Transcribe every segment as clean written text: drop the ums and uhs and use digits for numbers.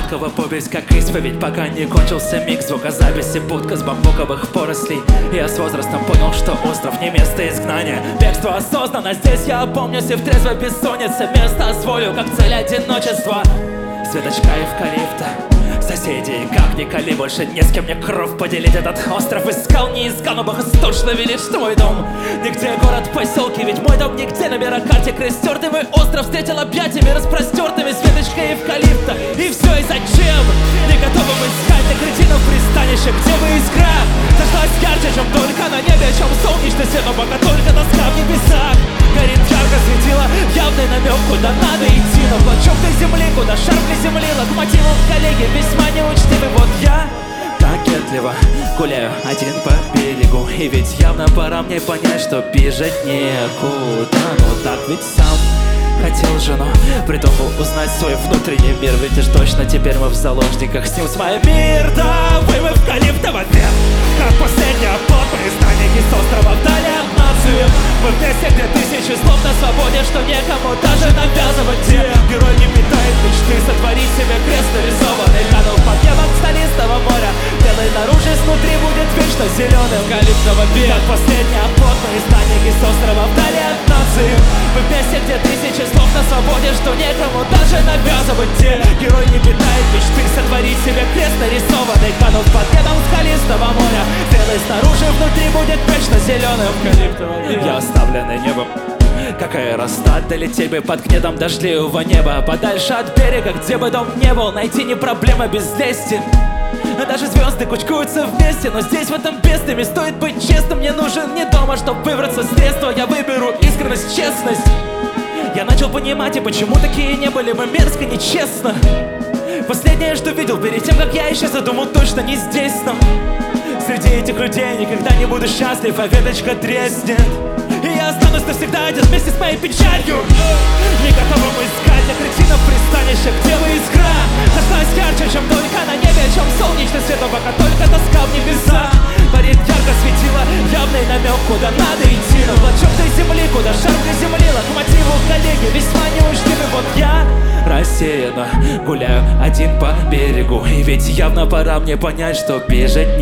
сладкого победь, как исповедь, пока не кончился миг звукозаписи, будка с бамбуковых порослей. Я с возрастом понял, что остров не место изгнания. Бегство осознанно, здесь я опомнюсь и в трезвой бессоннице место освою, как цель одиночества. Светочка эвкалипта, соседи, как ни кали, больше не с кем мне кровь поделить. Этот остров искал, не искал, но богосточно велит, что мой дом нигде город, поселки, ведь мой дом нигде на мирокарте крестёртый. Мой остров встретил объятиями распростертыми, светочкой эвкалипта. И все, и зачем? Не готовы мы искать для кретинов пристанище, где бы искра зашлась ярче, чем только на небе, чем солнечный свет, но пока только тоска в небесах. Горит ярко светило, явный намек, куда надо идти, но клочок той земли, куда шар приземли, локомотивом коллеги весьма неучтивый. Вот я кокетливо гуляю один по берегу, и ведь явно пора мне понять, что бежать некуда. Но так ведь сам хотел же, но придумал узнать свой внутренний мир. Ведь уж точно теперь мы в заложниках, с ним свой мир. Да, вы в эвкалиптово вверх, как последний оплот, признание с острова вдали от нации. Мы в месте, где тысячи слов на свободе, что некому даже навязывать. Те герой не питает мечты сотворить себе крест нарисованный, канул под небом столистого моря. Белый наружу, снутри будет вечно зеленым. Эвкалиптово вверх, как последний оплот, признание с острова вдали от нации. Мы в месте, где тысячи слов на свободе, что некому даже навязывать. Те герой не питает мечты сотворить себе крест нарисованный, канул под небом скалистого моря. Белый снаружи, внутри будет вечно зеленым. Я оставленный небом, как аэростат, долететь бы под гнетом дождливого неба, подальше от берега, где бы дом не был. Найти не проблема без лести, даже звезды кучкуются вместе. Но здесь в этом бездне стоит быть честным. Мне нужен не дом, а чтоб выбраться с детства, я выберу искренность, честность. Я начал понимать, и почему такие не были мы мерзко, нечестно. Последнее, что видел перед тем, как я исчез, думал, точно не здесь, но среди этих людей никогда не буду счастлив, а веточка треснет. И я останусь навсегда один вместе с моей печалью. Не готовы мы искать для кретинов пристанище, где вы искра зашлась ярче, чем только на небе, чем солнечный свет, но пока только тоска в небесах. Парит ярко светило, явный намек, куда надо идти, но клочок той земли, куда шар приземли, локомотиву коллеги весьма неучтивы. Вот я рассеянно гуляю один по берегу, и ведь явно пора мне понять, что бежать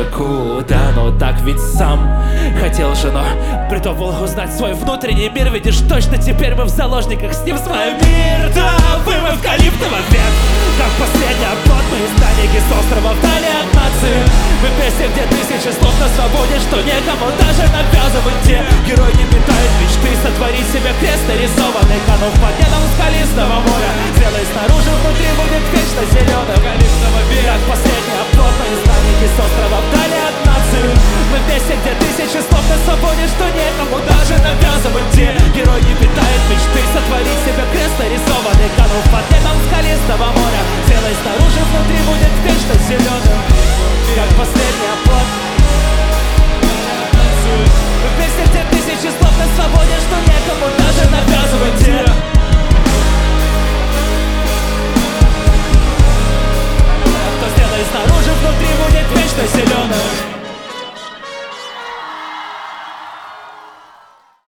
некуда. Но так ведь сам хотел же, но придумал узнать свой внутренний мир. Видишь, точно теперь мы в заложниках, с ним свой мир. Да, вы в эвкалиптово вверх, как последний оплот, мы из Даники с острова вдали от нации. Мы в месте, где тысячи слов на свободе, что некому даже навязывать. Те герой не питает мечты сотворить себе крест нарисованный, канув под небом скалистого моря. Зелый снаружи, внутри будет вечно зеленым. Эвкалиптово вверх, как последний оплот, мы из Даники с острова вдали от нации. Мы в месте, где тысячи слов на свободе, что некому даже навязывать.